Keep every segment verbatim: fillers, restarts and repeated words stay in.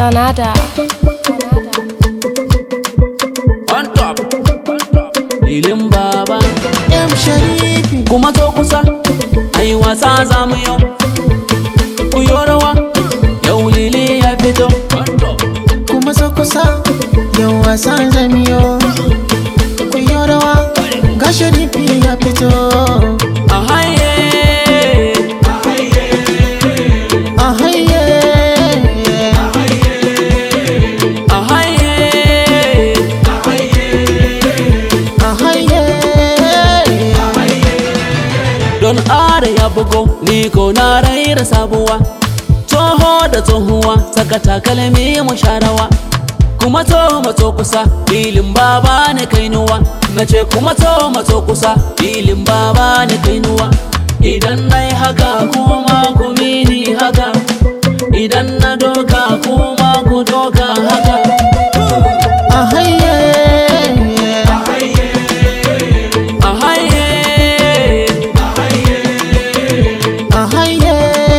Danada. On top, Lilin Baba M Sharifi kuma to kusa, ai wasa zamu yau. Ku yi rawa, yau Lili ya fito. kuma so kusa yau wasan zamiyo. Ku yi rawa ga Sharifi ya fito. A haye, A haye a haye, A haye don ara ya bugo, ni ko na raira sabuwa. Toho da tsohuwa, saka takalmi mu sharawa. Kuma to mato kusa, Lilin Baba ne kainuwa. Nace kuma to mato kusa, Lilin Baba ne kainuwa. Idan nai haka kuma ku mini haka, idan na doka kuma ku doka haka. A haye A haye, A haye a haye,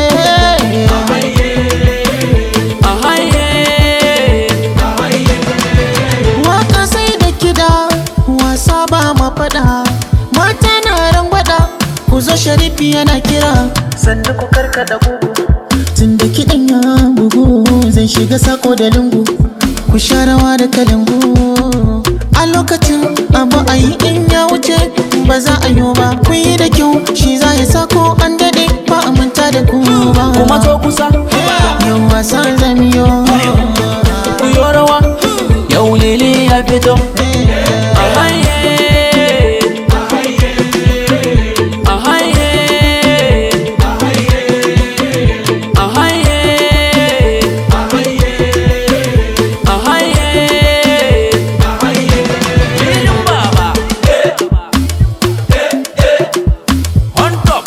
waka sai da kida, wasa ba ma fada. Mata na rangwada, ku zo Sharifi yana kira. Sannu ku karkada gugu, tunda kiɗan ya bugu zai shiga sako da lungu. Ku sha rawa da kalangu, a lokacin abu a yi in ya wuce ba za a yi ba. Ku yi da kyau, shi za ya sako an daɗe ba a manta da ku ba. kuma to kusa, yau wasan zamiyo. ku yi rawa, yau Lili ya fito. A haye, a haye, a haye, a haye, Lilin Baba. On top.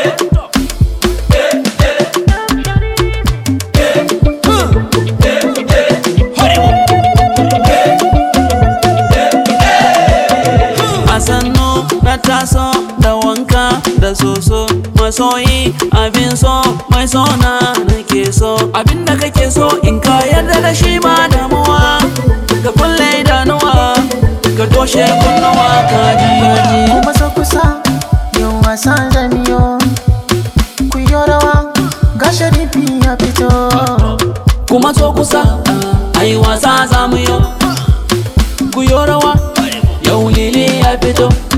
A sannu na taso da wanka da soso, masoyi abin so mai sona nake so. Abinda kake so in ka yarda da shi ba damuwa, ka kulle idanuwa, ka toshe kunnuwa kaji. Kuma so kusa yau wasan zamiyo. Ku yi rawa ga Sharifi ya fito. Kuma to kusa, ai wasa zamu yau. Ku yi rawa, yau Lili ya fito.